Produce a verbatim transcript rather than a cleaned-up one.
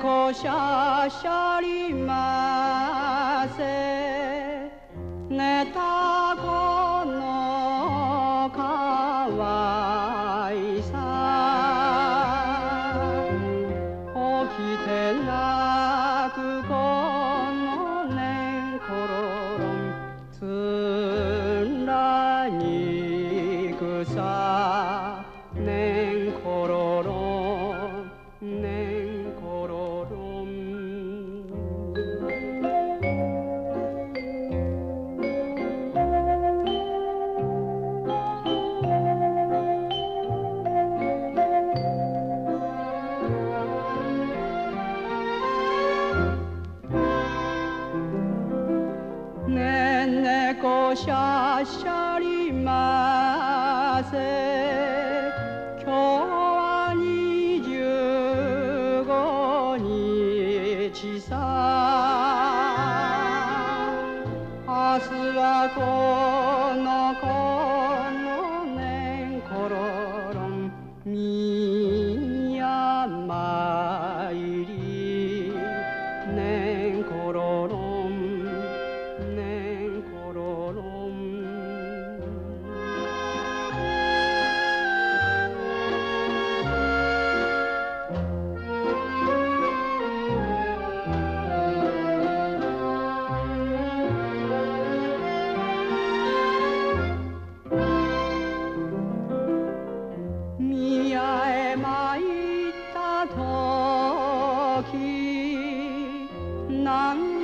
猫しゃしゃりませ寝た子のかわいさ起きて泣く子のねんころろんつんらにくさねんころろんねんころろんねえ猫しゃしゃりませ今日は二十五日さ明日はこの子のねんころろん宮参りねんころろんねんころろん宮へ参ったときなん